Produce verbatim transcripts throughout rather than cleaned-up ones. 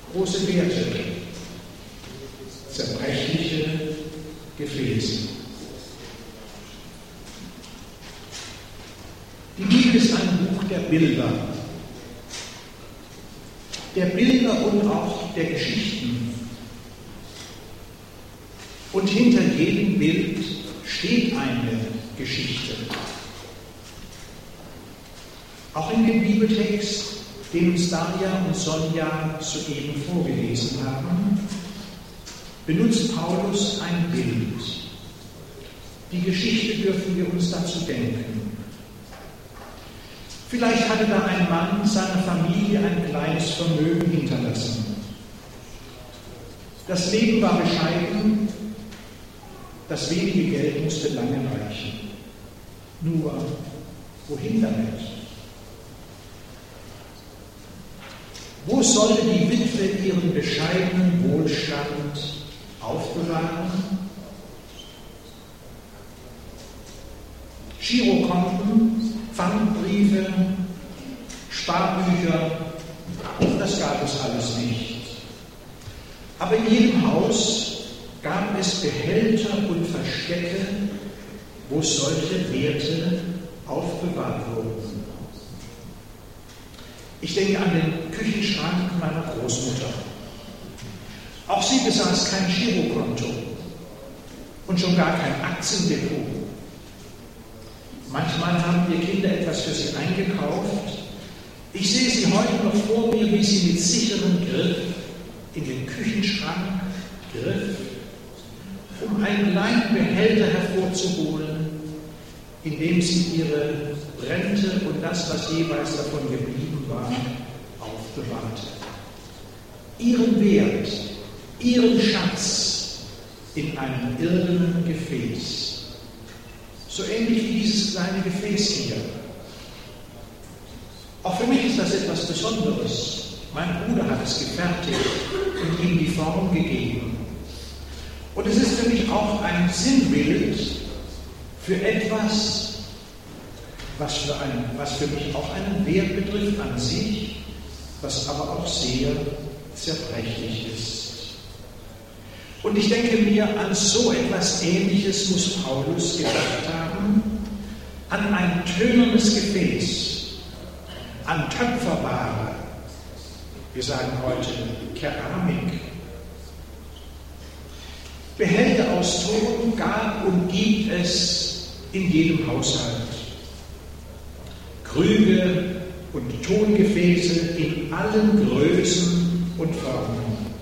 große Werte, zerbrechliche Gefäße. Die Bibel ist ein Buch der Bilder, der Bilder und auch der Geschichten. Und hinter jedem Bild steht eine Geschichte. Auch in dem Bibeltext, den uns Daria und Sonja soeben vorgelesen haben, benutzt Paulus ein Bild. Die Geschichte dürfen wir uns dazu denken. Vielleicht hatte da ein Mann seiner Familie ein kleines Vermögen hinterlassen. Das Leben war bescheiden, das wenige Geld musste lange reichen. Nur, wohin damit? Wo sollte die Witwe ihren bescheidenen Wohlstand aufbewahren? Girokonten, Pfandbriefe, Sparbücher, das gab es alles nicht. Aber in jedem Haus gab es Behälter und Verstecke, wo solche Werte aufbewahrt wurden. Ich denke an den Küchenschrank meiner Großmutter. Auch sie besaß kein Girokonto und schon gar kein Aktiendepot. Manchmal haben wir Kinder etwas für sie eingekauft. Ich sehe sie heute noch vor mir, wie sie mit sicherem Griff in den Küchenschrank griff, um einen kleinen Behälter hervorzuholen, in dem sie ihre Rente und das, was jeweils davon geblieben war, aufbewahrte. Ihren Wert, ihren Schatz in einem irdenen Gefäß. So ähnlich wie dieses kleine Gefäß hier. Auch für mich ist das etwas Besonderes. Mein Bruder hat es gefertigt und ihm die Form gegeben. Und es ist für mich auch ein Sinnbild für etwas, was für, einen, was für mich auch einen Wert betrifft an sich, was aber auch sehr zerbrechlich ist. Und ich denke mir, an so etwas Ähnliches muss Paulus gedacht haben, an ein tönernes Gefäß, an Töpferware, wir sagen heute Keramik. Behälter aus Ton gab und gibt es in jedem Haushalt. Krüge und Tongefäße in allen Größen und Formen.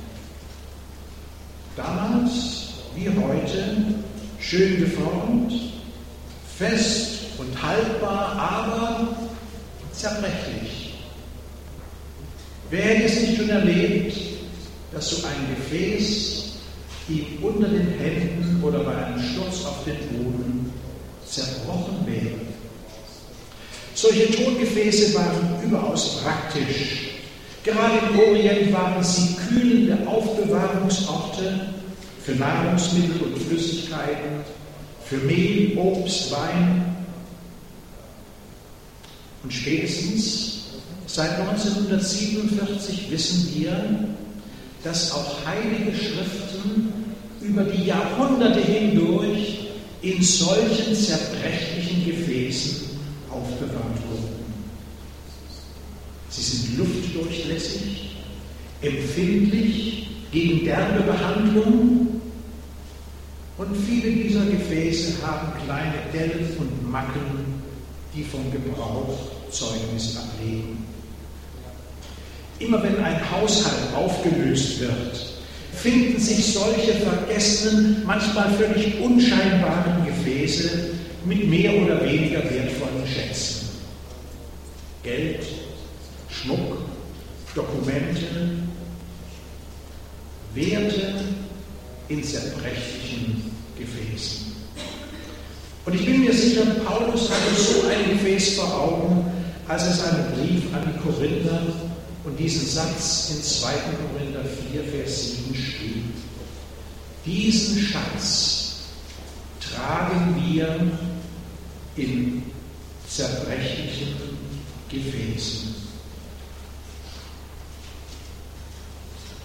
Damals wie heute schön geformt, fest und haltbar, aber zerbrechlich. Wer hätte es nicht schon erlebt, dass so ein Gefäß ihm unter den Händen oder bei einem Sturz auf den Boden zerbrochen wäre? Solche Tongefäße waren überaus praktisch. Gerade im Orient waren sie kühlende Aufbewahrungsorte für Nahrungsmittel und Flüssigkeiten, für Mehl, Obst, Wein. Und spätestens seit neunzehnhundertsiebenundvierzig wissen wir, dass auch heilige Schriften über die Jahrhunderte hindurch in solchen zerbrechlichen Gefäßen aufbewahrt wurden. Sie sind luftdurchlässig, empfindlich gegen derbe Behandlung und viele dieser Gefäße haben kleine Dellen und Macken, die vom Gebrauch Zeugnis ablegen. Immer wenn ein Haushalt aufgelöst wird, finden sich solche vergessenen, manchmal völlig unscheinbaren Gefäße mit mehr oder weniger wertvollen Schätzen. Geld, Schmuck, Dokumente, Werte in zerbrechlichen Gefäßen. Und ich bin mir sicher, Paulus hatte so ein Gefäß vor Augen, als er seinen Brief an die Korinther und diesen Satz in zweiten Korinther vier, Vers sieben schrieb. Diesen Schatz tragen wir in zerbrechlichen Gefäßen.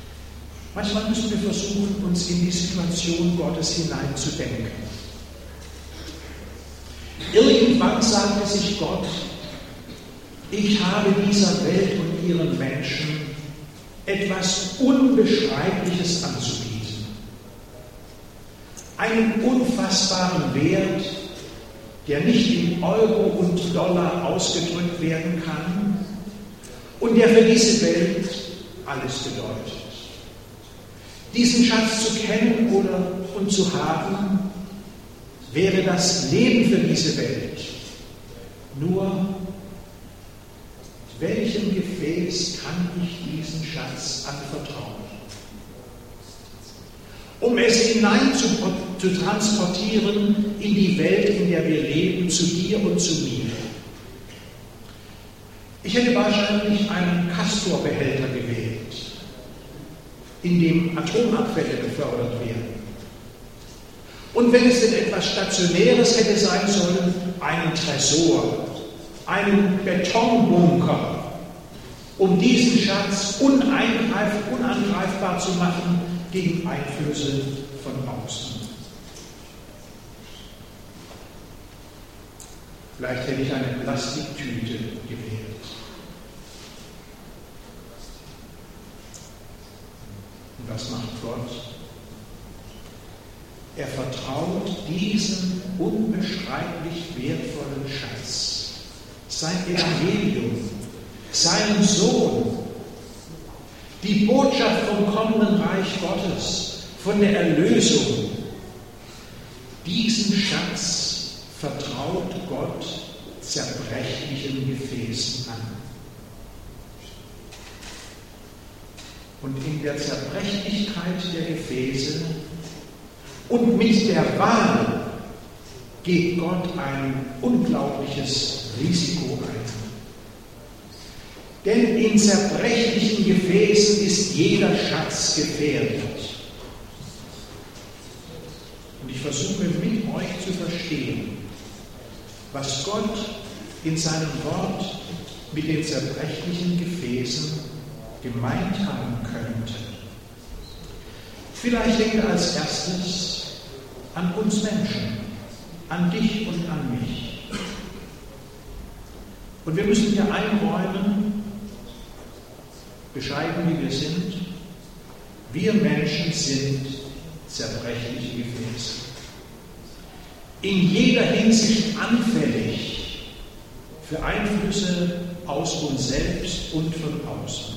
Manchmal müssen wir versuchen, uns in die Situation Gottes hineinzudenken. Irgendwann sagte sich Gott, ich habe dieser Welt und ihren Menschen etwas Unbeschreibliches anzubieten. Einen unfassbaren Wert, der nicht in Euro und Dollar ausgedrückt werden kann und der für diese Welt alles bedeutet. Diesen Schatz zu kennen oder und zu haben, wäre das Leben für diese Welt. Nur, welchem Gefäß kann ich diesen Schatz anvertrauen? Um es hinein zu, zu transportieren in die Welt, in der wir leben, zu dir und zu mir. Ich hätte wahrscheinlich einen Castor-Behälter gewählt, in dem Atomabfälle befördert werden. Und wenn es denn etwas Stationäres hätte sein sollen, einen Tresor, einen Betonbunker, um diesen Schatz uneingreif, unangreifbar zu machen gegen Einflüsse von außen. Vielleicht hätte ich eine Plastiktüte gewählt. Und was macht Gott? Er vertraut diesen unbeschreiblich wertvollen Schatz, sein Evangelium, seinen Sohn, die Botschaft vom kommenden Reich Gottes, von der Erlösung. Diesen Schatz vertraut Gott zerbrechlichen Gefäßen an. Und in der Zerbrechlichkeit der Gefäße und mit der Wahl geht Gott ein unglaubliches Risiko ein. Denn in zerbrechlichen Gefäßen ist jeder Schatz gefährdet. Und ich versuche mit euch zu verstehen, was Gott in seinem Wort mit den zerbrechlichen Gefäßen gemeint haben könnte. Vielleicht denkt er als erstes an uns Menschen, an dich und an mich. Und wir müssen hier einräumen, bescheiden wie wir sind, wir Menschen sind zerbrechliche Gefäße. In jeder Hinsicht anfällig für Einflüsse aus uns selbst und von außen.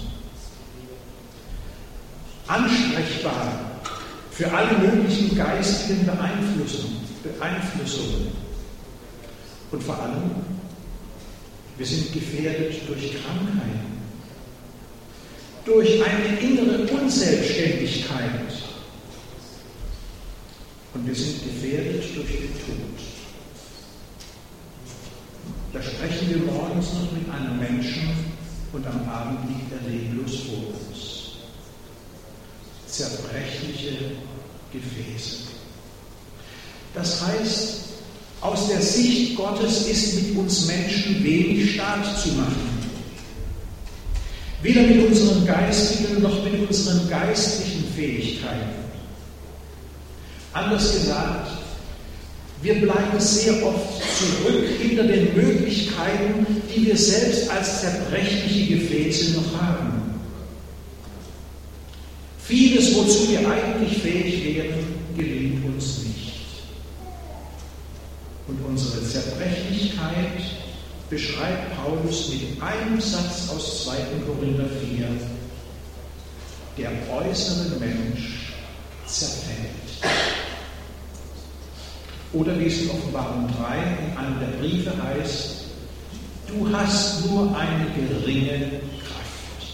Ansprechbar für alle möglichen geistigen Beeinflussungen. Beeinflussungen. Und vor allem, wir sind gefährdet durch Krankheiten, durch eine innere Unselbstständigkeit. Und wir sind gefährdet durch den Tod. Da sprechen wir morgens noch mit einem Menschen und am Abend liegt er leblos vor uns. Zerbrechliche Gefäße. Das heißt, aus der Sicht Gottes ist mit uns Menschen wenig Staat zu machen. Weder mit unseren geistigen noch mit unseren geistlichen Fähigkeiten. Anders gesagt, wir bleiben sehr oft zurück hinter den Möglichkeiten, die wir selbst als zerbrechliche Gefäße noch haben. Vieles, wozu wir eigentlich fähig wären, gelingt uns nicht. Und unsere Zerbrechlichkeit beschreibt Paulus mit einem Satz aus zweiten Korinther vier. Der äußere Mensch zerfällt. Oder wie es in Offenbarung drei in einem der Briefe heißt, du hast nur eine geringe Kraft.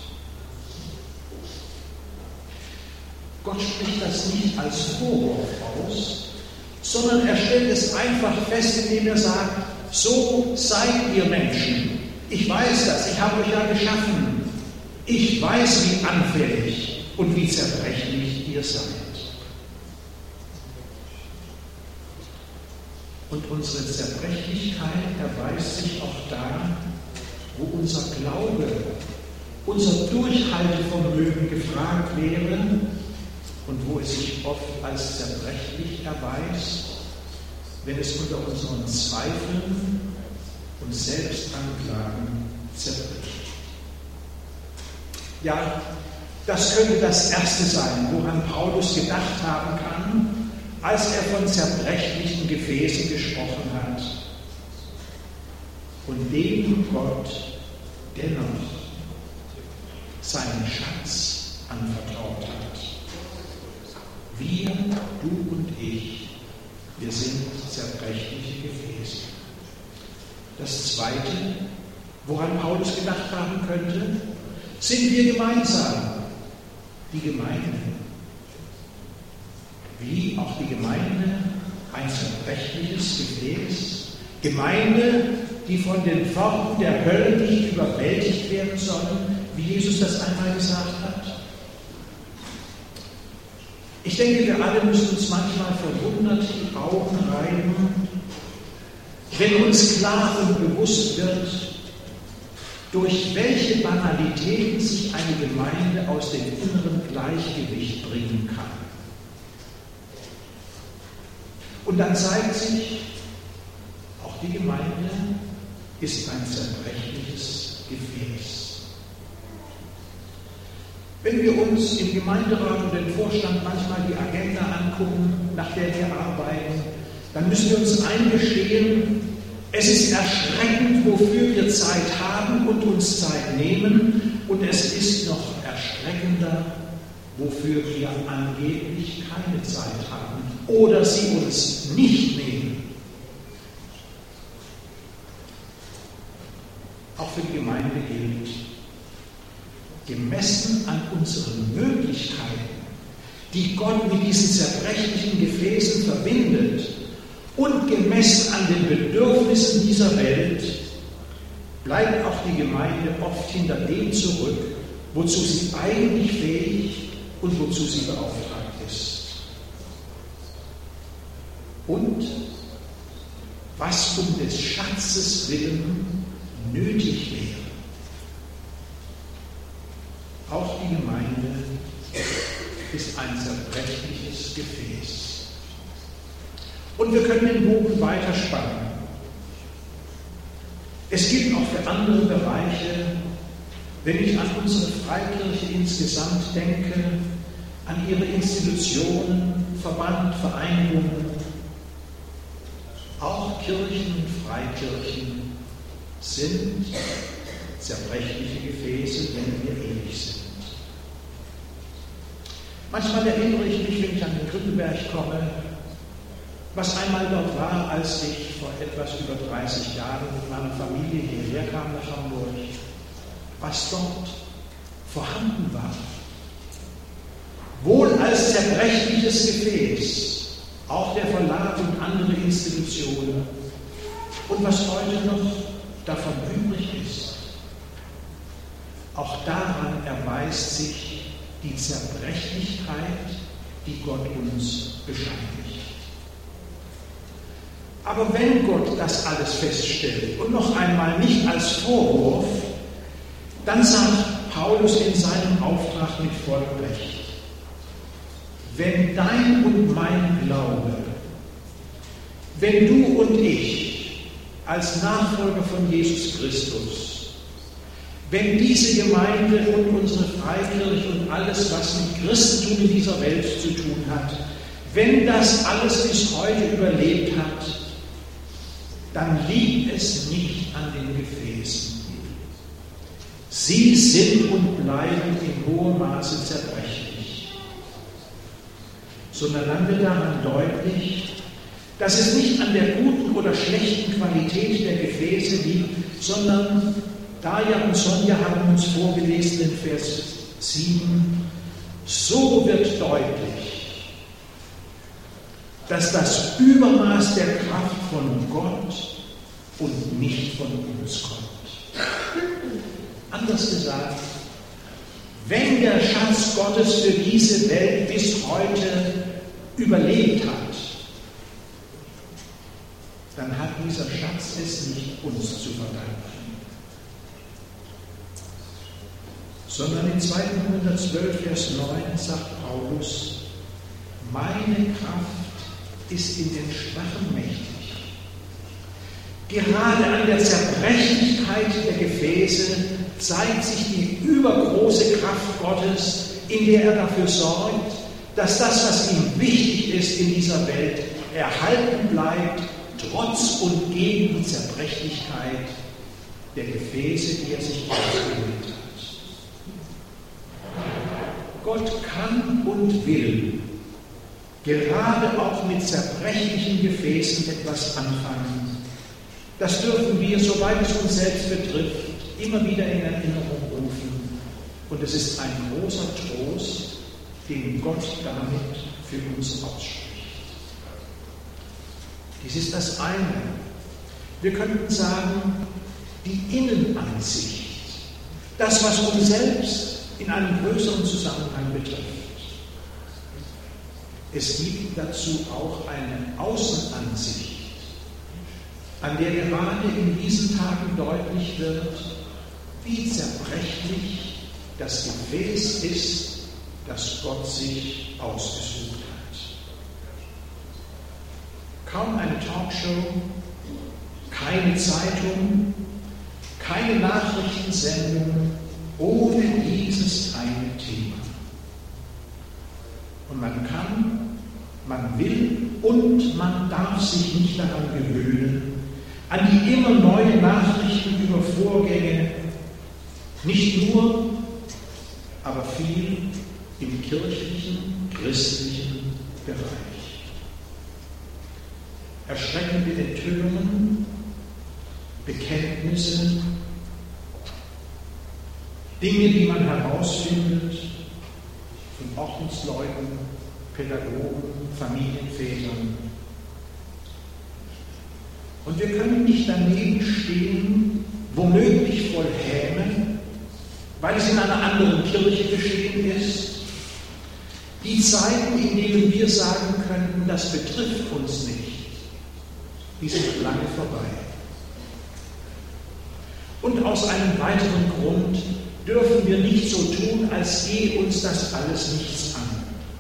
Gott spricht das nicht als Vorwurf aus, sondern er stellt es einfach fest, indem er sagt, so seid ihr Menschen. Ich weiß das, ich habe euch ja geschaffen. Ich weiß, wie anfällig und wie zerbrechlich ihr seid. Und unsere Zerbrechlichkeit erweist sich auch da, wo unser Glaube, unser Durchhaltevermögen gefragt wäre und wo es sich oft als zerbrechlich erweist, wenn es unter unseren Zweifeln und Selbstanklagen zerbricht. Ja, das könnte das Erste sein, woran Paulus gedacht haben kann, als er von zerbrechlichen Gefäßen gesprochen hat und dem Gott dennoch seinen Schatz anvertraut hat. Wir, du und ich, wir sind zerbrechliche Gefäße. Das Zweite, woran Paulus gedacht haben könnte, sind wir gemeinsam, die Gemeinde. Wie auch die Gemeinde ein zerbrechliches Gefäß, Gemeinde, die von den Pforten der Hölle nicht überwältigt werden sollen, wie Jesus das einmal gesagt hat. Ich denke, wir alle müssen uns manchmal verwundert die Augen reiben, wenn uns klar und bewusst wird, durch welche Banalitäten sich eine Gemeinde aus dem inneren Gleichgewicht bringen kann. Und dann zeigt sich, auch die Gemeinde ist ein zerbrechliches Gefäß. Wenn wir uns im Gemeinderat und im Vorstand manchmal die Agenda angucken, nach der wir arbeiten, dann müssen wir uns eingestehen, es ist erschreckend, wofür wir Zeit haben und uns Zeit nehmen, und es ist noch erschreckender, wofür wir angeblich keine Zeit haben oder sie uns nicht nehmen. Auch für die Gemeinde gilt, gemessen an unseren Möglichkeiten, die Gott mit diesen zerbrechlichen Gefäßen verbindet, und gemessen an den Bedürfnissen dieser Welt, bleibt auch die Gemeinde oft hinter dem zurück, wozu sie eigentlich fähig und wozu sie beauftragt ist. Und was um des Schatzes willen nötig wäre. Auch die Gemeinde ist ein zerbrechliches Gefäß. Und wir können den Bogen weiterspannen. Es gibt auch für andere Bereiche, wenn ich an unsere Freikirche insgesamt denke, an ihre Institutionen, Verband, Vereinigungen, auch Kirchen und Freikirchen sind zerbrechliche Gefäße, wenn wir ewig sind. Manchmal erinnere ich mich, wenn ich an den Grünberg komme, was einmal dort war, als ich vor etwas über dreißig Jahren mit meiner Familie hierher kam nach Hamburg, was dort vorhanden war. Wohl als zerbrechliches Gefäß, auch der Verlag und andere Institutionen, und was heute noch davon übrig ist. Auch daran erweist sich die Zerbrechlichkeit, die Gott uns bescheinigt. Aber wenn Gott das alles feststellt und noch einmal nicht als Vorwurf, dann sagt Paulus in seinem Auftrag mit vollem Recht: Wenn dein und mein Glaube, wenn du und ich als Nachfolger von Jesus Christus, wenn diese Gemeinde und unsere Freikirche und alles, was mit Christentum in dieser Welt zu tun hat, wenn das alles bis heute überlebt hat, dann liegt es nicht an den Gefäßen. Sie sind und bleiben in hohem Maße zerbrechlich. Sondern dann wird daran deutlich, dass es nicht an der guten oder schlechten Qualität der Gefäße liegt, sondern Daja und Sonja haben uns vorgelesen in Vers sieben, so wird deutlich, dass das Übermaß der Kraft von Gott und nicht von uns kommt. Anders gesagt, wenn der Schatz Gottes für diese Welt bis heute überlebt hat, dann hat dieser Schatz es nicht uns zu verdanken, sondern in zweiten Korinther zwölf, Vers neun sagt Paulus, meine Kraft ist in den Schwachen mächtig. Gerade an der Zerbrechlichkeit der Gefäße zeigt sich die übergroße Kraft Gottes, in der er dafür sorgt, dass das, was ihm wichtig ist in dieser Welt, erhalten bleibt, trotz und gegen die Zerbrechlichkeit der Gefäße, die er sich ausgewählt hat. Gott kann und will gerade auch mit zerbrechlichen Gefäßen etwas anfangen. Das dürfen wir, soweit es uns selbst betrifft, immer wieder in Erinnerung rufen. Und es ist ein großer Trost, den Gott damit für uns ausspricht. Dies ist das eine. Wir könnten sagen, die Innenansicht, das, was uns selbst in einem größeren Zusammenhang betrifft. Es gibt dazu auch eine Außenansicht, an der gerade in diesen Tagen deutlich wird, wie zerbrechlich das Gefäß ist, das Gott sich ausgesucht hat. Kaum eine Talkshow, keine Zeitung, keine Nachrichtensendung ohne dieses eine Thema. Und man kann, man will und man darf sich nicht daran gewöhnen, an die immer neuen Nachrichten über Vorgänge, nicht nur, aber viel im kirchlichen, christlichen Bereich. Erschreckende Enthüllungen, Bekenntnisse, Dinge, die man herausfindet von Ordensleuten, Pädagogen, Familienvätern. Und wir können nicht daneben stehen, womöglich voll Häme, weil es in einer anderen Kirche geschehen ist. Die Zeiten, in denen wir sagen könnten, das betrifft uns nicht, die sind lange vorbei. Und aus einem weiteren Grund dürfen wir nicht so tun, als gehe uns das alles nichts an.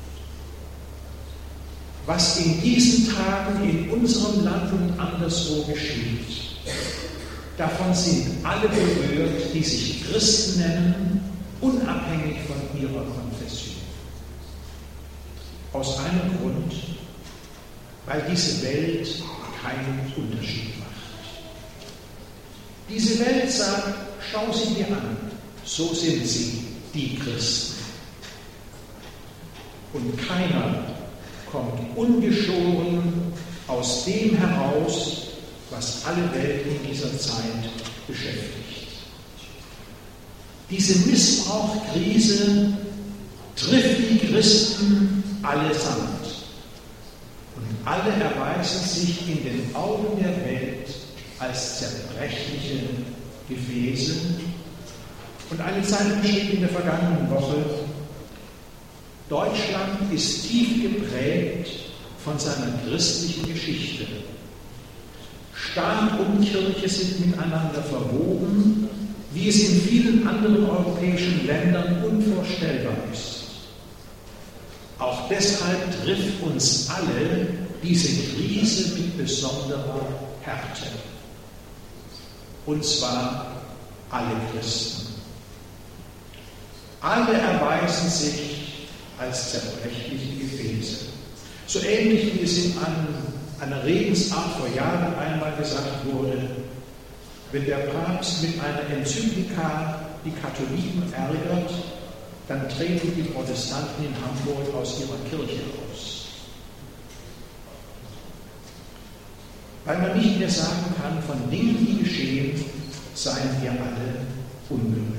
Was in diesen Tagen in unserem Land und anderswo geschieht, davon sind alle berührt, die sich Christen nennen, unabhängig von ihrer Konfession. Aus einem Grund, weil diese Welt keinen Unterschied macht. Diese Welt sagt, schau sie dir an. So sind sie, die Christen. Und keiner kommt ungeschoren aus dem heraus, was alle Welt in dieser Zeit beschäftigt. Diese Missbrauchskrise trifft die Christen allesamt. Und alle erweisen sich in den Augen der Welt als zerbrechliche Gefäße. Und eine Zeitung schrieb in der vergangenen Woche, Deutschland ist tief geprägt von seiner christlichen Geschichte. Staat und Kirche sind miteinander verwoben, wie es in vielen anderen europäischen Ländern unvorstellbar ist. Auch deshalb trifft uns alle diese Krise mit besonderer Härte. Und zwar alle Christen. Alle erweisen sich als zerbrechliche Gefäße. So ähnlich wie es in einer Redensart vor Jahren einmal gesagt wurde, wenn der Papst mit einer Enzyklika die Katholiken ärgert, dann treten die Protestanten in Hamburg aus ihrer Kirche aus. Weil man nicht mehr sagen kann, von Dingen, die geschehen, seien wir alle unberührt.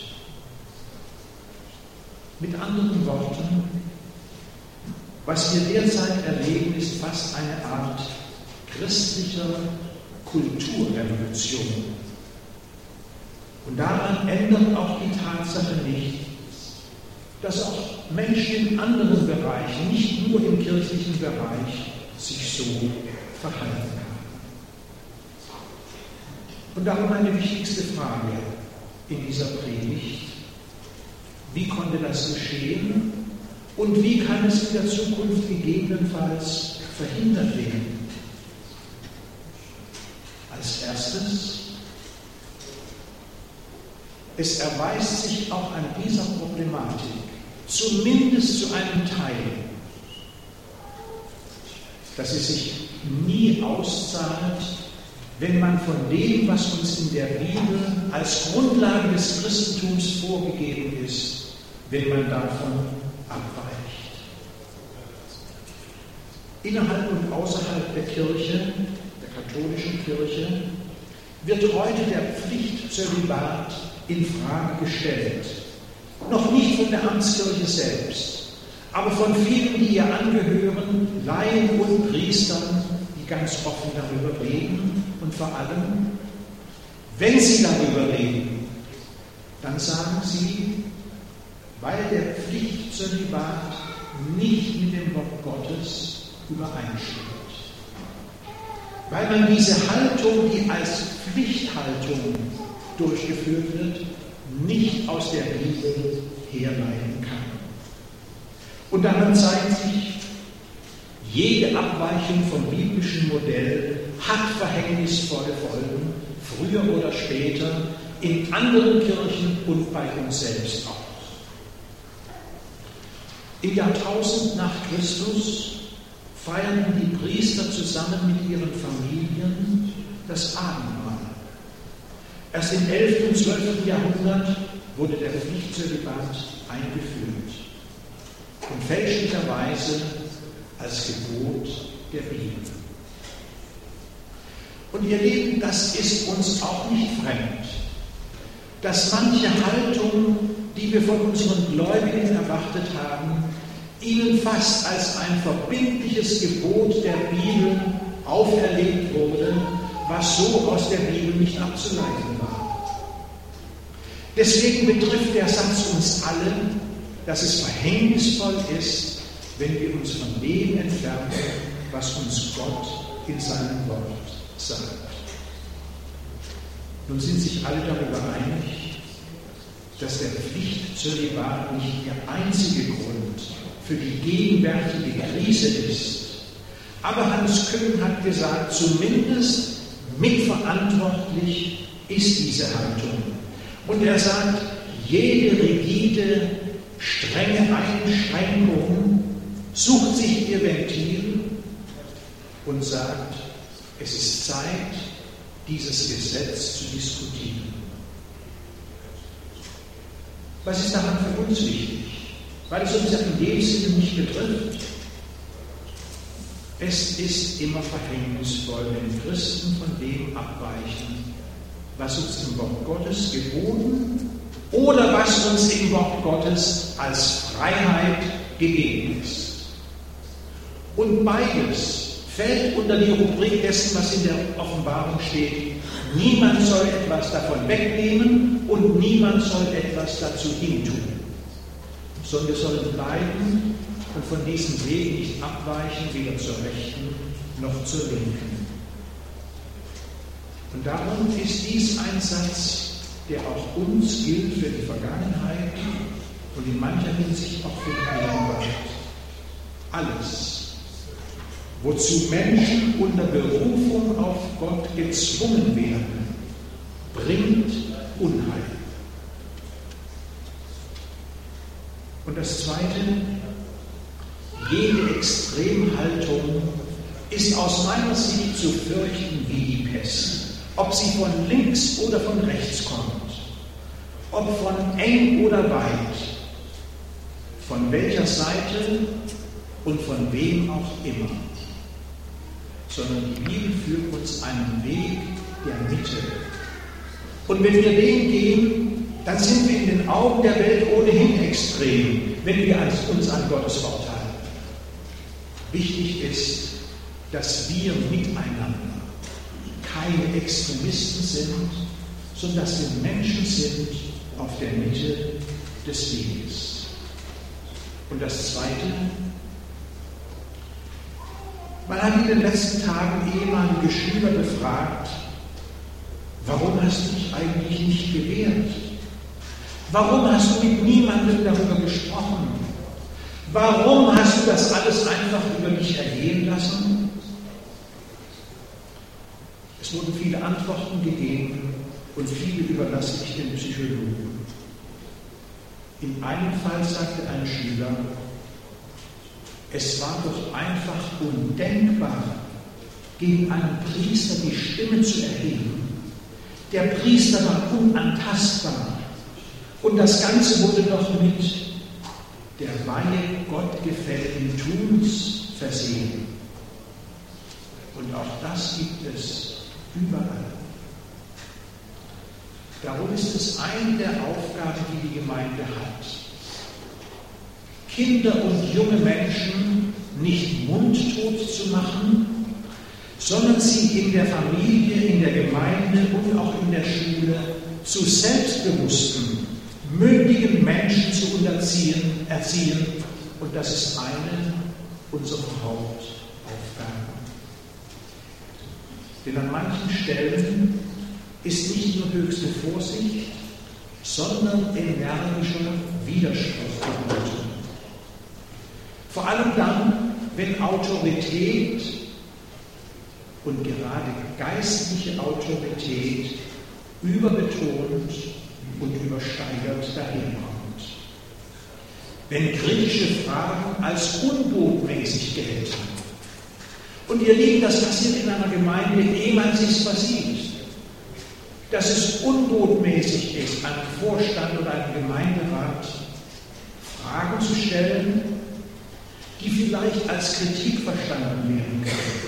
Mit anderen Worten, was wir derzeit erleben, ist fast eine Art christlicher Kulturrevolution. Und daran ändert auch die Tatsache nicht, dass auch Menschen in anderen Bereichen, nicht nur im kirchlichen Bereich, sich so verhalten haben. Und darum meine wichtigste Frage in dieser Predigt: Wie konnte das geschehen Und wie kann es in der Zukunft gegebenenfalls verhindert werden? Als erstes, es erweist sich auch an dieser Problematik, zumindest zu einem Teil, dass es sich nie auszahlt, wenn man von dem, was uns in der Bibel als Grundlage des Christentums vorgegeben ist, wenn man davon abweicht. Innerhalb und außerhalb der Kirche, der katholischen Kirche, wird heute der Pflichtzölibat in Frage gestellt. Noch nicht von der Amtskirche selbst, aber von vielen, die ihr angehören, Laien und Priestern, die ganz offen darüber reden. Und vor allem, wenn sie darüber reden, dann sagen sie, weil der Pflichtzölibat nicht mit dem Wort Gottes übereinstimmt. Weil man diese Haltung, die als Pflichthaltung durchgeführt wird, nicht aus der Bibel herleiten kann. Und daran zeigt sich, jede Abweichung vom biblischen Modell hat verhängnisvolle Folgen, früher oder später, in anderen Kirchen und bei uns selbst auch. Im Jahrtausend nach Christus feierten die Priester zusammen mit ihren Familien das Abendmahl. Erst im elften und zwölften Jahrhundert wurde der Pflichtzölibat eingeführt und fälschlicherweise als Gebot der Bibel. Und ihr Lieben, das ist uns auch nicht fremd, dass manche Haltung, die wir von unseren Gläubigen erwartet haben, ihnen fast als ein verbindliches Gebot der Bibel auferlegt wurde, was so aus der Bibel nicht abzuleiten war. Deswegen betrifft der Satz uns alle, dass es verhängnisvoll ist, wenn wir uns von dem entfernen, was uns Gott in seinem Wort sagt. Nun sind sich alle darüber einig, dass der Pflichtzölibat nicht der einzige Grund für die gegenwärtige Krise ist. Aber Hans Küng hat gesagt, zumindest mitverantwortlich ist diese Haltung. Und er sagt, jede rigide, strenge Einschränkung sucht sich ihr Ventil und sagt, es ist Zeit, dieses Gesetz zu diskutieren. Was ist daran für uns wichtig? Weil es uns ja in dem Sinne nicht betrifft. Es ist immer verhängnisvoll, wenn Christen von dem abweichen, was uns im Wort Gottes geboten oder was uns im Wort Gottes als Freiheit gegeben ist. Und beides fällt unter die Rubrik dessen, was in der Offenbarung steht. Niemand soll etwas davon wegnehmen und niemand soll etwas dazu hintun. Sondern wir sollen bleiben und von diesem Weg nicht abweichen, weder zur Rechten noch zur Linken. Und darum ist dies ein Satz, der auch uns gilt für die Vergangenheit und in mancher Hinsicht auch für die Gegenwart. Alles, wozu Menschen unter Berufung auf Gott gezwungen werden, bringt Unheil. Und das Zweite, jede Extremhaltung ist aus meiner Sicht zu fürchten wie die Pest. Ob sie von links oder von rechts kommt, ob von eng oder weit, von welcher Seite und von wem auch immer. Sondern die Bibel führt uns einen Weg der Mitte. Und wenn wir den gehen, dann sind wir in den Augen der Welt ohnehin extrem, wenn wir uns an Gottes Wort halten. Wichtig ist, dass wir miteinander keine Extremisten sind, sondern dass wir Menschen sind auf der Mitte des Weges. Und das Zweite, man hat in den letzten Tagen ehemalige Schüler befragt, warum hast du dich eigentlich nicht gewehrt? Warum hast du mit niemandem darüber gesprochen? Warum hast du das alles einfach über dich ergehen lassen? Es wurden viele Antworten gegeben und viele überlasse ich den Psychologen. In einem Fall sagte ein Schüler, es war doch einfach undenkbar, gegen einen Priester die Stimme zu erheben. Der Priester war unantastbar und das Ganze wurde noch mit der Weihe gottgefälligen Tuns versehen. Und auch das gibt es überall. Darum ist es eine der Aufgaben, die die Gemeinde hat. Kinder und junge Menschen nicht mundtot zu machen, sondern sie in der Familie, in der Gemeinde und auch in der Schule zu selbstbewussten, mündigen Menschen zu erziehen, erziehen. Und das ist eine unserer Hauptaufgaben. Denn an manchen Stellen ist nicht nur höchste Vorsicht, sondern energischer Widerspruch geboten. Vor allem dann, wenn Autorität und gerade geistliche Autorität überbetont und übersteigert daherkommt. Wenn kritische Fragen als unbotmäßig gelten. Und ihr Lieben, das passiert in einer Gemeinde, ehe man sich's versieht. Dass es unbotmäßig ist, einem Vorstand oder einem Gemeinderat Fragen zu stellen, die vielleicht als Kritik verstanden werden können.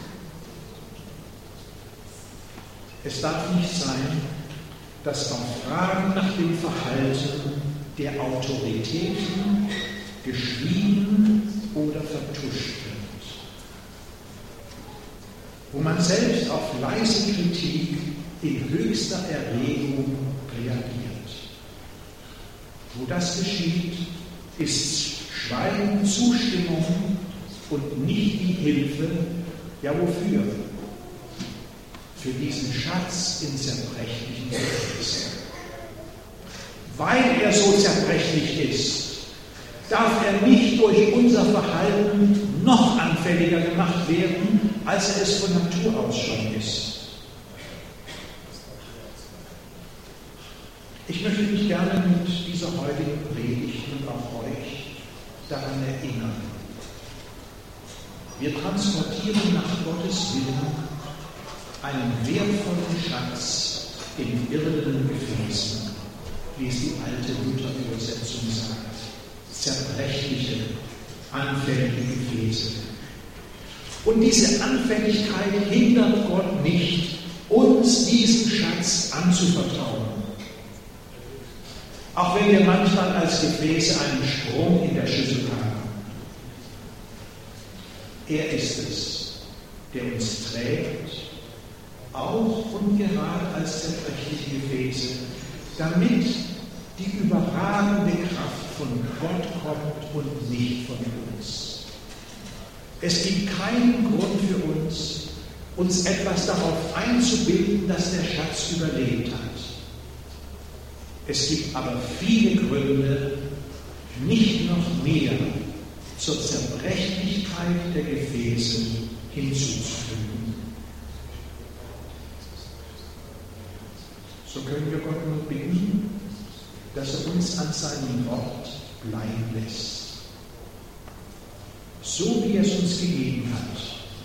Es darf nicht sein, dass auf Fragen nach dem Verhalten der Autoritäten geschwiegen oder vertuscht wird. Wo man selbst auf leise Kritik in höchster Erregung reagiert. Wo das geschieht, ist Schweigen Zustimmung und nicht die Hilfe, ja wofür? Für diesen Schatz in zerbrechlichen Gefäßen. Weil er so zerbrechlich ist, darf er nicht durch unser Verhalten noch anfälliger gemacht werden, als er es von Natur aus schon ist. Ich möchte mich gerne mit dieser heutigen Predigt und auch euch daran erinnern. Wir transportieren nach Gottes Willen einen wertvollen Schatz in irdenen Gefäßen, wie es die alte Luther-Übersetzung sagt. Zerbrechliche, anfällige Gefäße. Und diese Anfälligkeit hindert Gott nicht, uns diesen Schatz anzuvertrauen. Auch wenn wir manchmal als Gefäße einen Sprung in der Schüssel haben. Er ist es, der uns trägt, auch und gerade als zerbrechliche Gefäße, damit die überragende Kraft von Gott kommt und nicht von uns. Es gibt keinen Grund für uns, uns etwas darauf einzubilden, dass der Schatz überlebt hat. Es gibt aber viele Gründe, nicht noch mehr zur Zerbrechlichkeit der Gefäße hinzuzufügen. So können wir Gott nur bitten, dass er uns an seinem Wort bleiben lässt. So wie er es uns gegeben hat.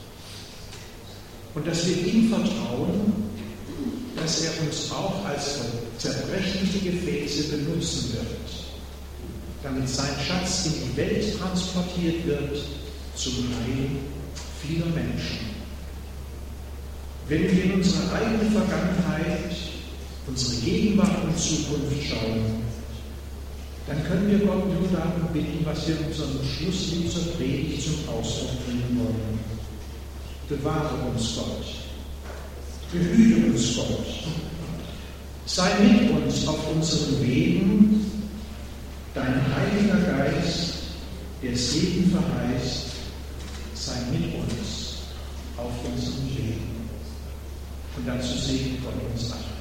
Und dass wir ihm vertrauen, dass er uns auch als zerbrechliche Gefäße benutzen wird, damit sein Schatz in die Welt transportiert wird zum Heil vieler Menschen. Wenn wir in unsere eigene Vergangenheit, unsere Gegenwart und Zukunft schauen, dann können wir Gott nur darum bitten, was wir in unserem Schlusslied zur Predigt zum Ausdruck bringen wollen. Bewahre uns, Gott. Behüte uns, Gott. Sei mit uns auf unseren Wegen. Dein Heiliger Geist, der Segen verheißt, sei mit uns auf unseren Wegen. Und dazu segnet Gott uns alle.